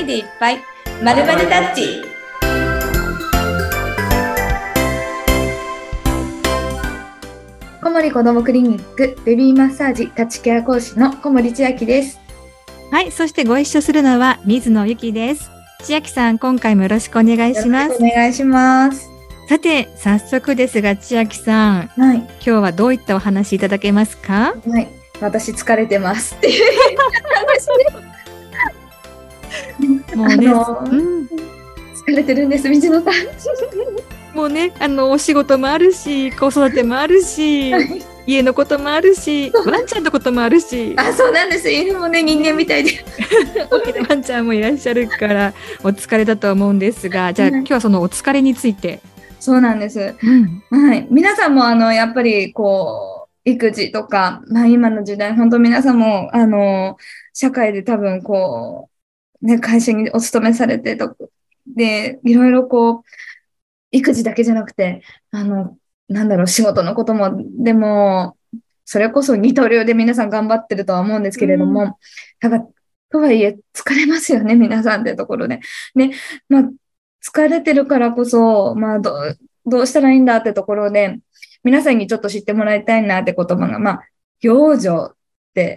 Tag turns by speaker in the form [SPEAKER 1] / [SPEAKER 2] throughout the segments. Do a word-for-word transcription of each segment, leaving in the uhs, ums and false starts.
[SPEAKER 1] でいっぱいまるまるタッチ。小森子どもクリニックベビーマッサージタッチケア講師の小森千秋です。
[SPEAKER 2] はい、そしてご一緒するのは水野ゆきです。千秋さん、今回もよろしくお願いします。
[SPEAKER 1] お願いします。
[SPEAKER 2] さて、早速ですが千秋さん、はい、今日はどういったお話いただけますか？
[SPEAKER 1] はい、私疲れてますっていう話でもうね、あのーうん、疲れてるんです水野さん
[SPEAKER 2] もうね、あのお仕事もあるし、子育てもあるし、はい、家のこともあるし、ワンちゃんのこともあるし。
[SPEAKER 1] あ、そうなんです。犬もね、人間みたいで
[SPEAKER 2] ワンちゃんもいらっしゃるからお疲れだと思うんですが、じゃあ、はい、今日はそのお疲れについて。
[SPEAKER 1] そうなんです、うん、はい、皆さんもあのやっぱりこう育児とか、まあ、今の時代本当皆さんもあの社会で多分こう、ね、会社にお勤めされてとでいろいろこう育児だけじゃなくてあのなんだろう仕事のこともでもそれこそ二刀流で皆さん頑張ってるとは思うんですけれども、うん、ただとはいえ疲れますよね皆さんってところで、ね、まあ疲れてるからこそ、まあどう、どうしたらいいんだってところで、皆さんにちょっと知ってもらいたいなって言葉が、まあ、養女って、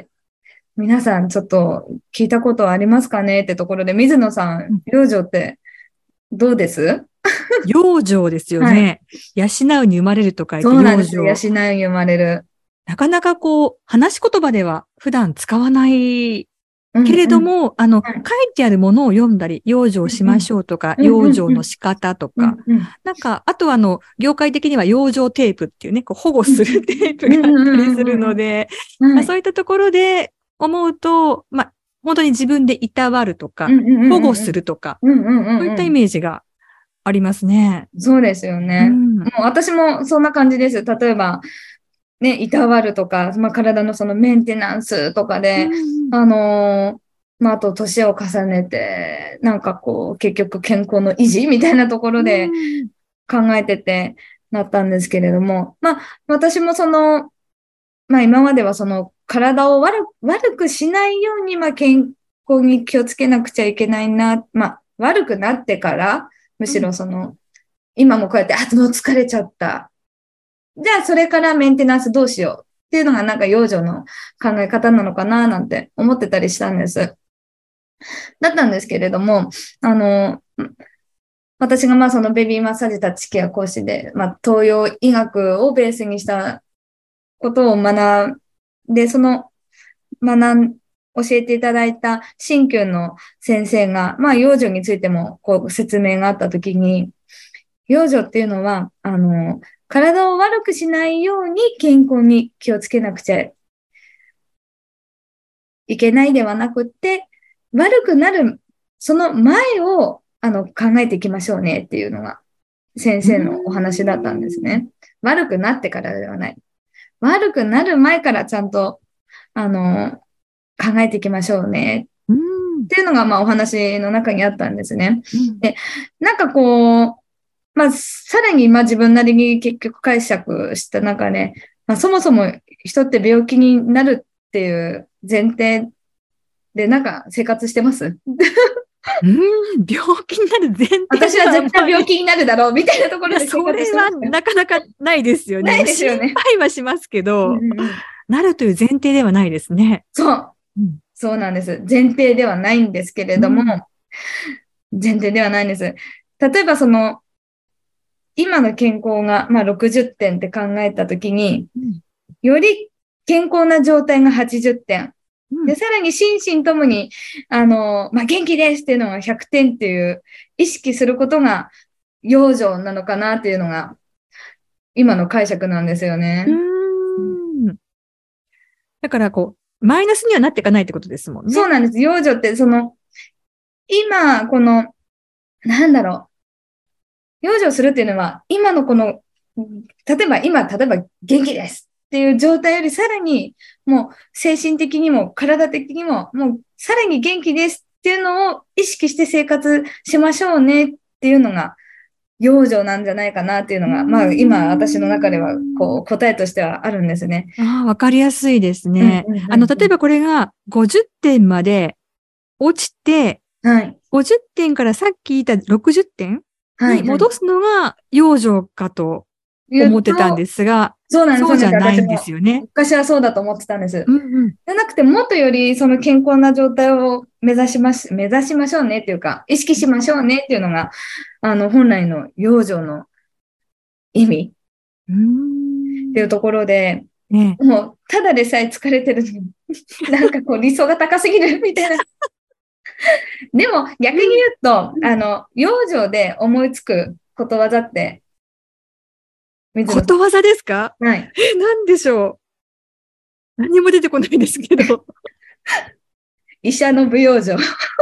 [SPEAKER 1] 皆さんちょっと聞いたことありますかねってところで、水野さん、養女ってどうです？
[SPEAKER 2] 養女ですよね、はい。養うに生まれると書いて養女。
[SPEAKER 1] そうなんですよ。養うに生まれる。
[SPEAKER 2] なかなかこう、話し言葉では普段使わないけれども、うんうん、あの、はい、書いてあるものを読んだり、養生しましょうとか、うんうん、養生の仕方とか、うんうん、なんか、あとはあの、業界的には養生テープっていうね、こう保護するテープがあったりするので、そういったところで思うと、まあ、本当に自分でいたわるとか、うんうんうんうん、保護するとか、うんうんうんうん、そういったイメージがありますね。
[SPEAKER 1] そうですよね。うん、もう私もそんな感じです。例えば、ね、いたわるとか、まあ、体のそのメンテナンスとかで、うん、あのー、まあ、あと年を重ねて、なんかこう、結局健康の維持みたいなところで考えててなったんですけれども、まあ、私もその、まあ、今まではその体を悪、悪くしないように、まあ、健康に気をつけなくちゃいけないな、まあ、悪くなってから、むしろその、うん、今もこうやって、あ、もう疲れちゃった。じゃあ、それからメンテナンスどうしようっていうのがなんか養生の考え方なのかななんて思ってたりしたんです。だったんですけれども、あの、私がまあそのベビーマッサージタッチケア講師で、まあ東洋医学をベースにしたことを学んで、その学ん、教えていただいた鍼灸の先生が、まあ養生についてもこう説明があったときに、養生っていうのは、あの、体を悪くしないように健康に気をつけなくちゃいけないではなくって、悪くなる、その前をあの考えていきましょうねっていうのが先生のお話だったんですね。悪くなってからではない。悪くなる前からちゃんと、あの、考えていきましょうねっていうのがまあお話の中にあったんですね。で、なんかこう、まあ、さらに、まあ自分なりに結局解釈した中で、まあそもそも人って病気になるっていう前提でなんか生活してます？
[SPEAKER 2] うん、病気になる前提。
[SPEAKER 1] 私は絶対病気になるだろうみたいなところで生活してます。
[SPEAKER 2] それはなかなかないですよね。
[SPEAKER 1] ないですよね。
[SPEAKER 2] 心配はしますけど、うんうんうん、なるという前提ではないですね。
[SPEAKER 1] そう。うん、そうなんです。前提ではないんですけれども、うん、前提ではないんです。例えばその、今の健康が、まあ、ろくじゅってんって考えたときに、うん、より健康な状態がはちじゅってん。うん、で、さらに心身ともに、あの、まあ、元気ですっていうのがひゃくてんっていう意識することが養生なのかなっていうのが今の解釈なんですよね。
[SPEAKER 2] うーん。だからこう、マイナスにはなっていかないってことですもんね。
[SPEAKER 1] そうなんです。養生ってその、今、この、なんだろう。養生するっていうのは、今のこの、例えば今、例えば元気ですっていう状態よりさらに、もう精神的にも体的にも、もうさらに元気ですっていうのを意識して生活しましょうねっていうのが、養生なんじゃないかなっていうのが、まあ今私の中ではこう答えとしてはあるんですね。
[SPEAKER 2] ああ、わかりやすいですね。あの、例えばこれがごじゅってんまで落ちて、はい。 ごじゅってんからさっき言ったろくじゅってん
[SPEAKER 1] はい。
[SPEAKER 2] に戻すのが養生かと思ってたんですが、
[SPEAKER 1] そうなんです、
[SPEAKER 2] そうじ
[SPEAKER 1] そうなんです。
[SPEAKER 2] ゃないんで
[SPEAKER 1] 私も。
[SPEAKER 2] すよね。
[SPEAKER 1] 昔はそうだと思ってたんです。
[SPEAKER 2] うんうん。
[SPEAKER 1] じゃなくて、もっとよりその健康な状態を目指します、目指しましょうねっていうか、意識しましょうねっていうのが、あの、本来の養生の意味
[SPEAKER 2] うーん。
[SPEAKER 1] っていうところで、
[SPEAKER 2] ね。
[SPEAKER 1] もう、ただでさえ疲れてるのに、なんかこう理想が高すぎるみたいな。でも逆に言うと、あの、養生で思いつくことわざって、水野さ
[SPEAKER 2] ことわざですか？
[SPEAKER 1] ん。はい。
[SPEAKER 2] え、なんでしょう。何も出てこないですけど。
[SPEAKER 1] 医者の舞養生。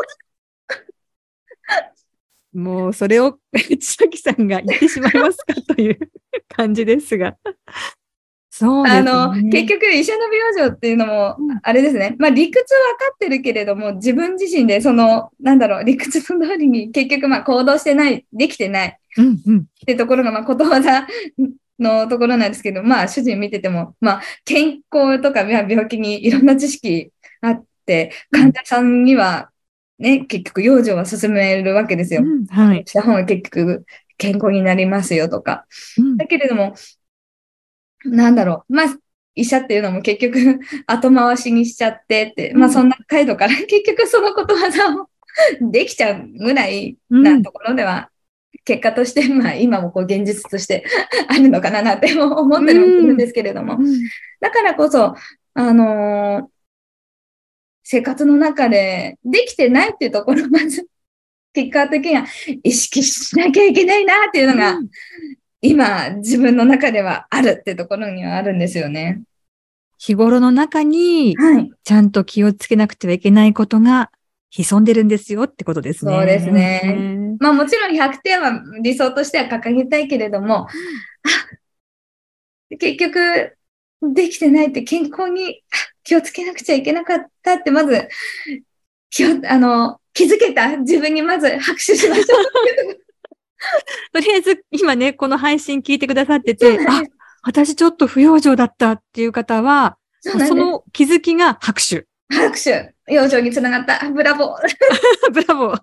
[SPEAKER 2] もうそれを千崎さんが言ってしまいますかという感じですが。そうです
[SPEAKER 1] あの、結
[SPEAKER 2] ね。
[SPEAKER 1] 局、医者の美容生っていうのも、
[SPEAKER 2] うん、
[SPEAKER 1] あれですね。まあ、理屈は分かってるけれども、自分自身で、その、なんだろう、理屈の通りに結局、まあ、行動してない、できてないっ
[SPEAKER 2] うん、うん。
[SPEAKER 1] てところが、まあ、ことわざのところなんですけど、まあ、主人見てても、まあ、健康とか、まあ病気にいろんな知識あって、患
[SPEAKER 2] うん
[SPEAKER 1] 者さんには、ね、結局、養生は進めるわけですよ。
[SPEAKER 2] うん、はい。
[SPEAKER 1] した方が結局、健康になりますよとか。
[SPEAKER 2] うん、
[SPEAKER 1] だけれども、なんだろう。まあ、医者っていうのも結局後回しにしちゃってって、
[SPEAKER 2] うん、
[SPEAKER 1] まあそんな態度から結局そのことわざをできちゃうぐらい
[SPEAKER 2] うん、
[SPEAKER 1] なところでは、結果として、まあ今もこう現実としてあるのかななんて思ったりもするんですけれども。
[SPEAKER 2] うん。
[SPEAKER 1] だからこそ、あのー生活の中でできてないっていうところをまず結果的には意識しなきゃいけないなっていうのが
[SPEAKER 2] うん。
[SPEAKER 1] 今自分の中ではあるっていうところにはあるんですよね。
[SPEAKER 2] 日頃の中に、
[SPEAKER 1] はい。
[SPEAKER 2] ちゃんと気をつけなくてはいけないことが潜んでるんですよってことです
[SPEAKER 1] そうです
[SPEAKER 2] ね。
[SPEAKER 1] ね。まあもちろんひゃくてんは理想としては掲げたいけれども、結局できてないって健康に気をつけなくちゃいけなかったってまず気を、あの、気づけた自分にまず拍手しましょう。
[SPEAKER 2] とりあえず、今ね、この配信聞いてくださってて、あ、
[SPEAKER 1] そうなんです。
[SPEAKER 2] 私ちょっと不養生だったっていう方は、
[SPEAKER 1] そう
[SPEAKER 2] もうそ
[SPEAKER 1] なんです。
[SPEAKER 2] の気づきが拍手。
[SPEAKER 1] 拍手。養生につながった。ブラボー。
[SPEAKER 2] ブラボー。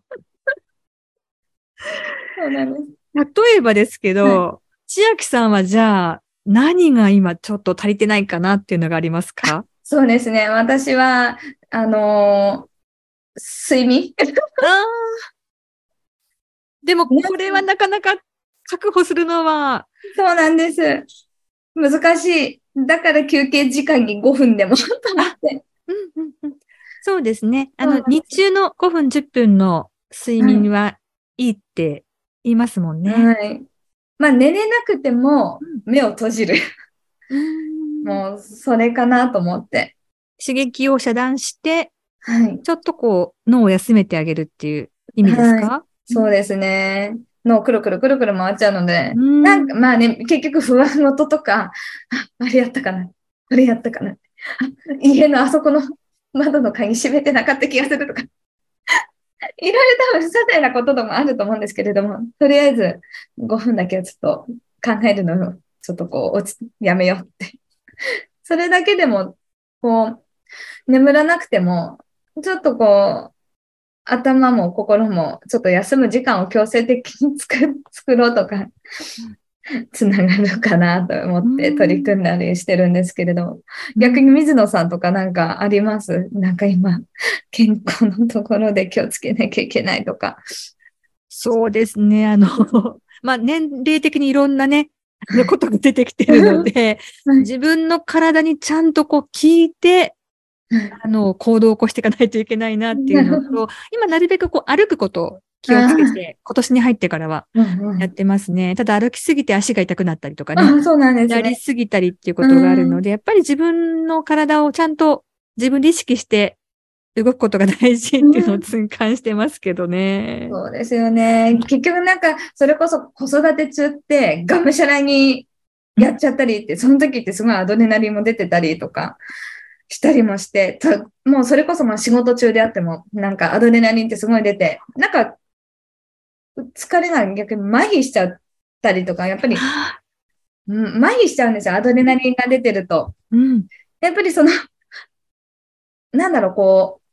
[SPEAKER 1] そうなんです。
[SPEAKER 2] 例えばですけ
[SPEAKER 1] はい。
[SPEAKER 2] ど、千秋さんはじゃあ、何が今ちょっと足りてないかなっていうのがありますか？
[SPEAKER 1] そうですね。私は、あのー睡眠。
[SPEAKER 2] ああ、でもこれはなかなか確保するのは、
[SPEAKER 1] そうなんです。難しい。だから休憩時間にごふんでもと思っ
[SPEAKER 2] あ、
[SPEAKER 1] て。
[SPEAKER 2] うんうんうん。そうですね。あの、
[SPEAKER 1] そうなんです。
[SPEAKER 2] 日中のごふん、じゅっぷんの睡
[SPEAKER 1] はい。
[SPEAKER 2] 眠はいいって言いますもんね。
[SPEAKER 1] はい。まあ、寝れなくても目を閉じる。
[SPEAKER 2] うん。うーん。
[SPEAKER 1] もう、それかなと思って。
[SPEAKER 2] 刺激を遮断して、
[SPEAKER 1] はい。
[SPEAKER 2] ちょっとこう、脳を休めてあげるっていう意味です
[SPEAKER 1] はい。
[SPEAKER 2] か？うん。
[SPEAKER 1] そうですね。脳くるくるくるくる回っちゃうので、
[SPEAKER 2] う
[SPEAKER 1] なんか、
[SPEAKER 2] ん。
[SPEAKER 1] まあね、結局不安事とか、あ、あれやったかな。あれやったかな。あ、家のあそこの窓の鍵閉めてなかった気がするとか、いろいろ多分些細なことでもあると思うんですけれども、とりあえずごふんだけはちょっと考えるのをちょっとこう落ち、やめようって。それだけでも、こう、眠らなくても、ちょっとこう、頭も心もちょっと休む時間を強制的に作作ろうとか、つながるかなと思
[SPEAKER 2] う
[SPEAKER 1] って取り
[SPEAKER 2] ん。
[SPEAKER 1] 組んだりしてるんですけれど、
[SPEAKER 2] うん。
[SPEAKER 1] 逆に水野さんとかなんかあります？なんか今、健康のところで気をつけなきゃいけないとか。
[SPEAKER 2] そうですね。あの、まあ、年齢的にいろんなね、あのことが出てきてるので、
[SPEAKER 1] はい。
[SPEAKER 2] 自分の体にちゃんとこう聞いて、あの、行動を起こしていかないといけないなっていうのと、今なるべくこう歩くことを気をつけ
[SPEAKER 1] あ
[SPEAKER 2] て、今年に入ってからは
[SPEAKER 1] うんうん。
[SPEAKER 2] やってますね。ただ歩きすぎて足が痛くなったりとかね、
[SPEAKER 1] あ、そうなんです
[SPEAKER 2] やり
[SPEAKER 1] ね。
[SPEAKER 2] すぎたりっていうこ
[SPEAKER 1] う
[SPEAKER 2] とがあるの
[SPEAKER 1] ん。
[SPEAKER 2] で、やっぱり自分の体をちゃんと自分で意識して動くことが大事っていうのを
[SPEAKER 1] うん、
[SPEAKER 2] 痛感してますけどね。
[SPEAKER 1] そうですよね。結局なんか、それこそ子育て中ってがむしゃらに
[SPEAKER 2] うん。
[SPEAKER 1] やっちゃったりって、その時ってすごいアドレナリンも出てたりとかしたりもして、ともうそれこそまあ仕事中であっても、なんかアドレナリンってすごい出て、なんか疲れが逆に麻痺しちゃったりとか、やっぱり、
[SPEAKER 2] はあ、
[SPEAKER 1] うん、麻痺しちゃうんですよ。アドレナリンが出てると。
[SPEAKER 2] うん。
[SPEAKER 1] やっぱりその、なんだろう、こう、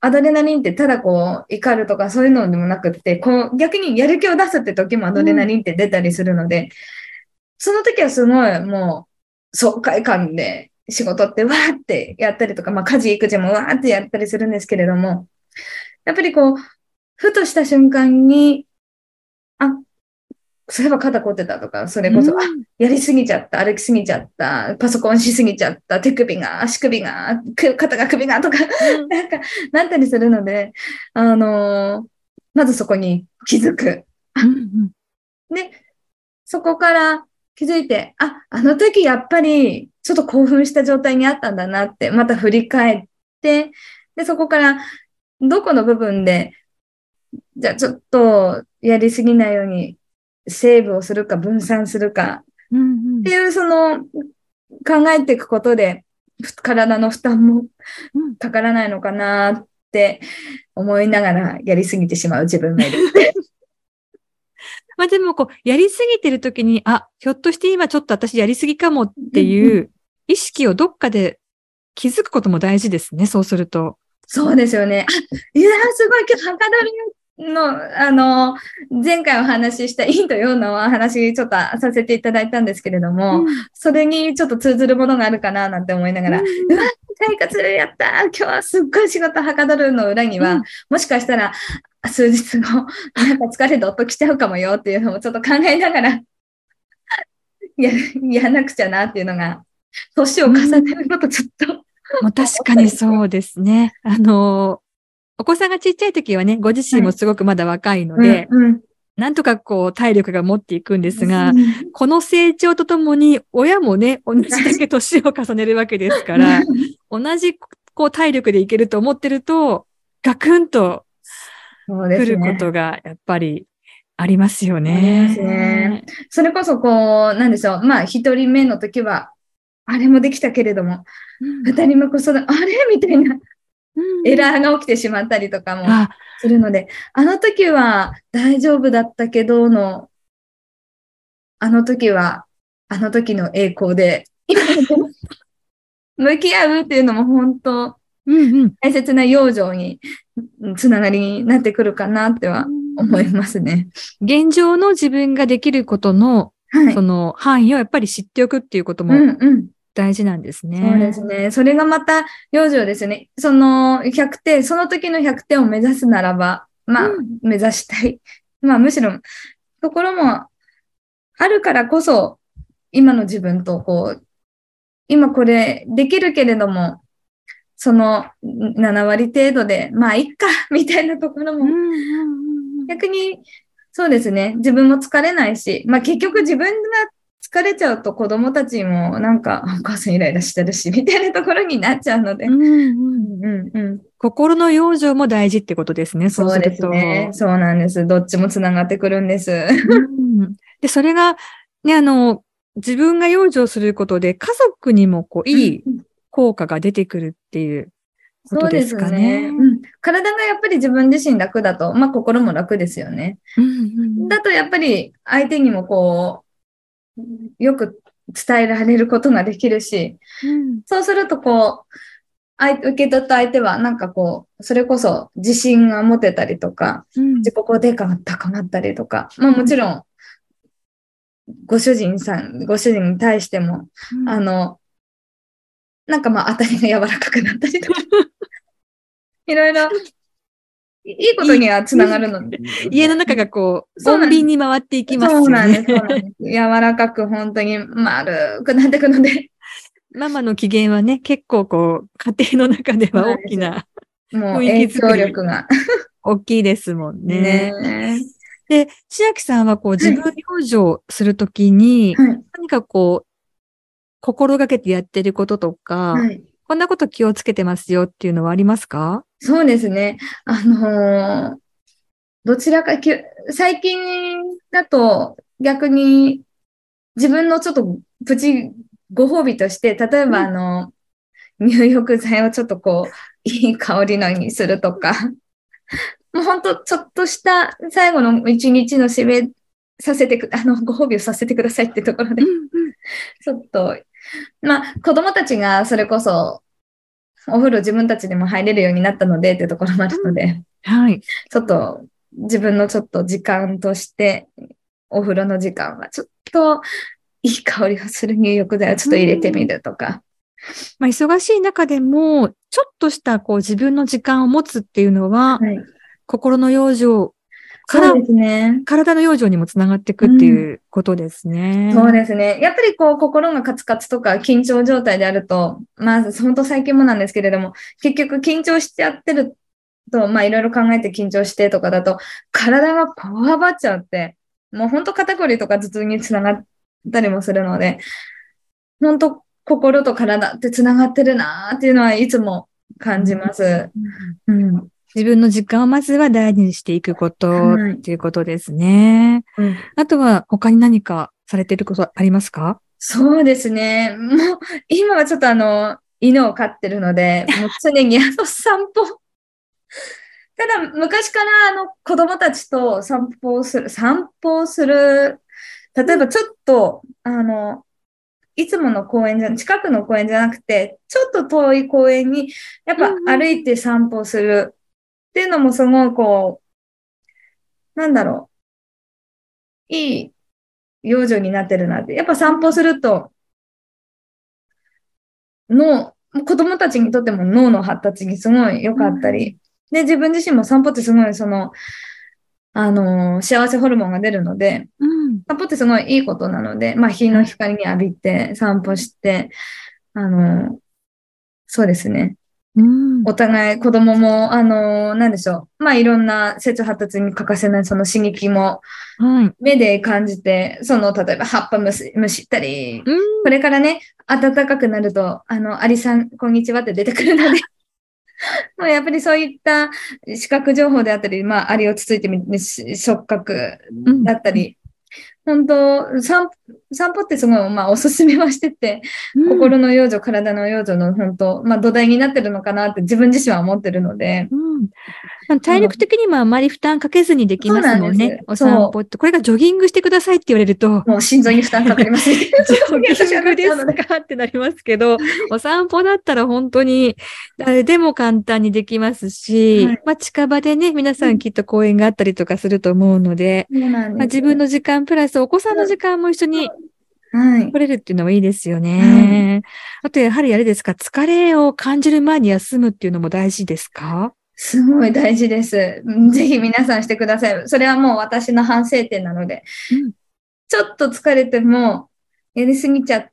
[SPEAKER 1] アドレナリンってただこう怒るとかそういうのでもなくって、こう逆にやる気を出すって時もアドレナリンって出たりするので、うん、その時はすごいもう爽快感で仕事ってわーってやったりとか、まあ家事育児もわーってやったりするんですけれども、やっぱりこう、ふとした瞬間に、あ、そういえば肩凝ってたとか、それこそ、うん、あ、やりすぎちゃった、歩きすぎちゃった、パソコンしすぎちゃった、手首が、足首が、肩が首がとか、うん、なんか、なったりするので、あのー、まずそこに気づく。うんうん、で、そこから気づいて、あ、あの時やっぱり、ちょっと興奮した状態にあったんだなって、また振り返って、で、そこから、どこの部分で、じゃあちょっとやりすぎないように、セーブをするか分散するかっていう、その考えていくことで体の負担もかからないのかなって思いながらやりすぎてしまう自分がいる。
[SPEAKER 2] まあでもこう、やりすぎてるときに、あ、ひょっとして今ちょっと私やりすぎかもっていう意識をどっかで気づくことも大事ですね、そうすると。
[SPEAKER 1] そうですよね。あ、いや、すごい今日はかどるの、あの、前回お話しした陰と陽の話ちょっとさせていただいたんですけれども、うん、それにちょっと通ずるものがあるかななんて思いながら、うん、うわ、快活やった今日はすっごい仕事はかどるの裏には、うん、もしかしたら数日後、なんか疲れどっときちゃうかもよっていうのもちょっと考えながらや、やらなくちゃなっていうのが、年を重ねるのとちょっと、
[SPEAKER 2] もう確かにそうですね。あの、お子さんがちっちゃい時はね、ご自身もすごくまだ若いので、はいうんうん、なんとかこう体力が持っていくんですが、うん、この成長とともに親もね、同じだけ年を重ねるわけですから、同じこう体力でいけると思ってると、ガクンと来ることがやっぱりありますよね。
[SPEAKER 1] ありますね。それこそこう、なんでしょう。まあ、一人目の時は、あれもできたけれども、二、うん、人目こそだ、あれみたいな。エラーが起きてしまったりとかもするので、あの時は大丈夫だったけどの、あの時は、あの時の栄光で、向き合うっていうのも本当、大切な養生につながりになってくるかなっては思いますね。
[SPEAKER 2] 現状の自分ができることの、はい、その範囲をやっぱり知っておくっていうことも、うんうん大事なんですね。
[SPEAKER 1] そうですね。それがまた養生ですね。そのひゃくてん、その時のひゃくてんを目指すならば、まあ、うん、目指したい。まあ、むしろ、ところもあるからこそ、今の自分とこう、今これできるけれども、そのなな割程度で、まあ、いっか、みたいなところも、逆に、そうですね。自分も疲れないし、まあ、結局自分が疲れちゃうと子供たちもなんかお母さんイライラしてるしみたいなところになっちゃうので、うんうん
[SPEAKER 2] うんうん、心の養生も大事ってことですね。そうすると。
[SPEAKER 1] そうですね。そうなんです。どっちもつながってくるんです。
[SPEAKER 2] うん、でそれがねあの自分が養生することで家族にもこういい効果が出てくるっていうことですかね。そうですね。
[SPEAKER 1] うん、体がやっぱり自分自身楽だと、まあ心も楽ですよね。うんうん、だとやっぱり相手にもこうよく伝えられることができるし、うん、そうするとこう、受け取った相手はなんかこう、それこそ自信が持てたりとか、うん、自己肯定感が高まったりとか、まあもちろん、ご主人さん、ご主人に対しても、うん、あの、なんかまあ当たりが柔らかくなったりとか、いろいろ、いいことにはつながるので。
[SPEAKER 2] 家の中がこう、穏便に回っていきますよね。
[SPEAKER 1] そうなんです。そうなんです。柔らかく本当に丸くなっていくので。
[SPEAKER 2] ママの機嫌はね、結構こう、家庭の中では大きな
[SPEAKER 1] もう影響力が
[SPEAKER 2] 大きいですもんね。ねで、千秋さんはこう、自分養生するときに、はい、何かこう、心がけてやってることとか、はい、こんなこと気をつけてますよっていうのはありますか？
[SPEAKER 1] そうですね。あのー、どちらかき、最近だと逆に自分のちょっとプチご褒美として、例えばあの、うん、入浴剤をちょっとこう、いい香りのにするとか、もう本当ちょっとした最後の一日の締めさせてく、あの、ご褒美をさせてくださいってところで、うんうん、ちょっと、まあ、子供たちがそれこそ、 お風呂自分たちでも入れるようになったのでっていうところもあるので、
[SPEAKER 2] はい。
[SPEAKER 1] ちょっと自分のちょっと時間として、お風呂の時間はちょっといい香りがする入浴剤をちょっと入れてみるとか。
[SPEAKER 2] まあ、忙しい中でも、ちょっとしたこう自分の時間を持つっていうのは、
[SPEAKER 1] はい、
[SPEAKER 2] 心の養生から、
[SPEAKER 1] そうですね。
[SPEAKER 2] 体の養生にもつながっていくっていうことですね。
[SPEAKER 1] うん、そうですね。やっぱりこう心がカツカツとか緊張状態であると、まあ本当最近もなんですけれども、結局緊張しちゃってると、まあいろいろ考えて緊張してとかだと、体がこわばっちゃって、もう本当肩こりとか頭痛につながったりもするので、本当心と体ってつながってるなーっていうのはいつも感じます。
[SPEAKER 2] うん、自分の時間をまずは大事にしていくことっていうことですね。はい、うん、あとは他に何かされていることありますか？
[SPEAKER 1] そうですね。もう今はちょっとあの犬を飼ってるので、もう常にあの散歩。ただ昔からあの子供たちと散歩をする、散歩をする、例えばちょっと、うん、あの、いつもの公園じゃ、近くの公園じゃなくて、ちょっと遠い公園に、やっぱ歩いて散歩するっていうのもすごいこう、なんだろう、いい養生になってるなって。やっぱ散歩すると、脳、子供たちにとっても脳の発達にすごい良かったり、で、自分自身も散歩ってすごいその、あのー、幸せホルモンが出るので、うん、散歩ってすごいいいことなので、まあ、日の光に浴びて散歩して、あのー、そうですね。うん、お互い子供も、あのー、なんでしょう。まあ、いろんな成長発達に欠かせないその刺激も、目で感じて、その、例えば葉っぱむし、むしったり、うん、これからね、暖かくなると、あの、アリさん、こんにちはって出てくるので、もうやっぱりそういった視覚情報であったり、まあ、アリをつついてみて、触覚だったり、うん、本当散、散歩ってすごい、まあ、おすすめはしてて、うん、心の養生、体の養生の本当、まあ、土台になってるのかなって自分自身は思ってるので。
[SPEAKER 2] うん体力的にもあまり負担かけずにできますもんね。お散歩って。これがジョギングしてくださいって言われると。
[SPEAKER 1] もう心臓に負担かかりますね。ジ
[SPEAKER 2] ョギングですかってなりますけど、お散歩だったら本当に誰でも簡単にできますし、はい、まあ近場でね、皆さんきっと公園があったりとかすると思うので、うんまあ、自分の時間プラスお子さんの時間も一緒に取れるっていうのもいいですよね。はい、あとやはりあれですか、疲れを感じる前に休むっていうのも大事ですか？
[SPEAKER 1] すごい大事です。ぜひ皆さんしてください。それはもう私の反省点なので、うん、ちょっと疲れてもやりすぎちゃって、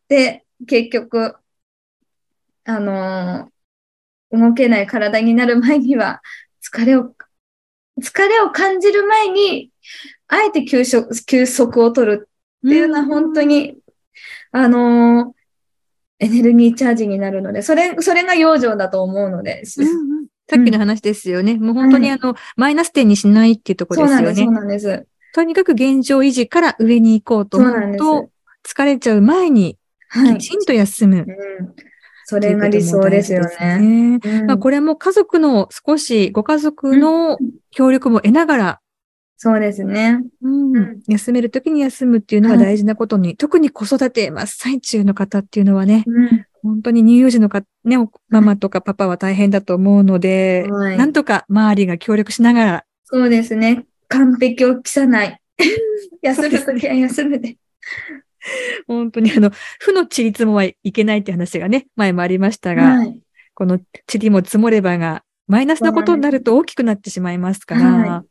[SPEAKER 1] 結局、あのー、動けない体になる前には、疲れを、疲れを感じる前に、あえて休息、休息を取るっていうのは本当に、あのー、エネルギーチャージになるので、それ、それが養生だと思うので、うんうん
[SPEAKER 2] さっきの話ですよね。うん、もう本当にあの、はい、マイナス点にしないっていうところですよね。
[SPEAKER 1] そうなんです、そうなんです。
[SPEAKER 2] とにかく現状維持から上に行こうと思うと、疲れちゃう前にきちんと休む。はいうん、
[SPEAKER 1] それが理想ですよね。
[SPEAKER 2] うんまあ、これも家族の少し、ご家族の協力も得ながら、
[SPEAKER 1] そうですね。
[SPEAKER 2] うんうん、休めるときに休むっていうのは大事なことに、はい、特に子育て真っ最中の方っていうのはね、うん本当に乳幼児のか、ね、ママとかパパは大変だと思うので、はい、なんとか周りが協力しながら。
[SPEAKER 1] そうですね。完璧を期さない。休むときは休むで。
[SPEAKER 2] 本当にあの、負の塵積もはいけないって話がね、前もありましたが、はい、この塵も積もればが、マイナスなことになると大きくなってしまいますから、はい、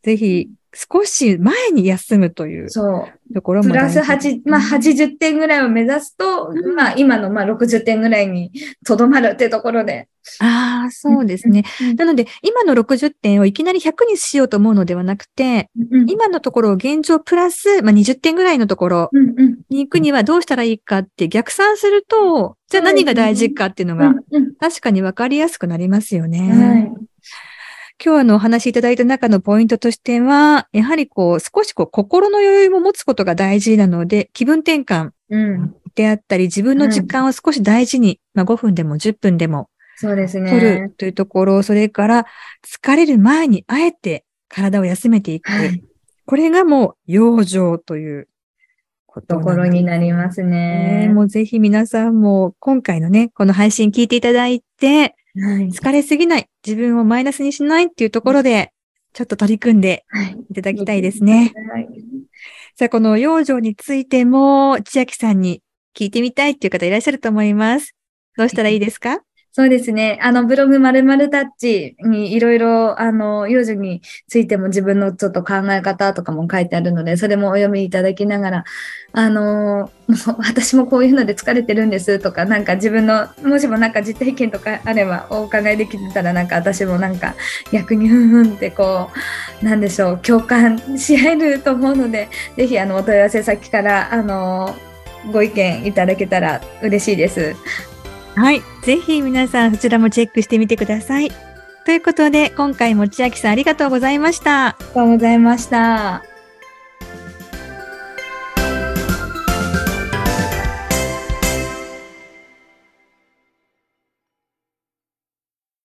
[SPEAKER 2] ぜひ少し前に休むというところも大事です、ね。
[SPEAKER 1] プラスはち、まあはちじゅってんぐらいを目指すと、うん、まあ今のまあろくじゅってんぐらいにとどまるってところで。
[SPEAKER 2] ああ、そうですね。うん、なので、今のろくじゅってんをいきなりひゃくにしようと思うのではなくて、うん、今のところを現状プラス、まあ、にじゅってんぐらいのところに行くにはどうしたらいいかって逆算すると、じゃあ何が大事かっていうのが確かに分かりやすくなりますよね。はい今日あのお話しいただいた中のポイントとしては、やはりこう少しこう心の余裕も持つことが大事なので、気分転換であったり、自分の時間を少し大事に、まあごふんでもじゅっぷんでも
[SPEAKER 1] そうですね。
[SPEAKER 2] 取るというところ、それから疲れる前にあえて体を休めていく。はい、これがもう養生ということ
[SPEAKER 1] ところになりますね。
[SPEAKER 2] もうぜひ皆さんも今回のね、この配信聞いていただいて、
[SPEAKER 1] はい、
[SPEAKER 2] 疲れすぎない、自分をマイナスにしないっていうところで、ちょっと取り組んでいただきたいですね。
[SPEAKER 1] はい、
[SPEAKER 2] さあ、この養生についても、千秋さんに聞いてみたいっていう方いらっしゃると思います。どうしたらいいですか？
[SPEAKER 1] そうですね。あの、ブログまるまるタッチにいろいろ、あの、幼児についても自分のちょっと考え方とかも書いてあるので、それもお読みいただきながら、あの、もう私もこういうので疲れてるんですとか、なんか自分の、もしもなんか実体験とかあればお伺いできてたら、なんか私もなんか逆にふんふんってこう、なんでしょう、共感し合えると思うので、ぜひあの、お問い合わせ先から、あの、ご意見いただけたら嬉しいです。
[SPEAKER 2] はい。ぜひ皆さんそちらもチェックしてみてください。ということで、今回も千秋さんありがとうございました。
[SPEAKER 1] ありがとうございました。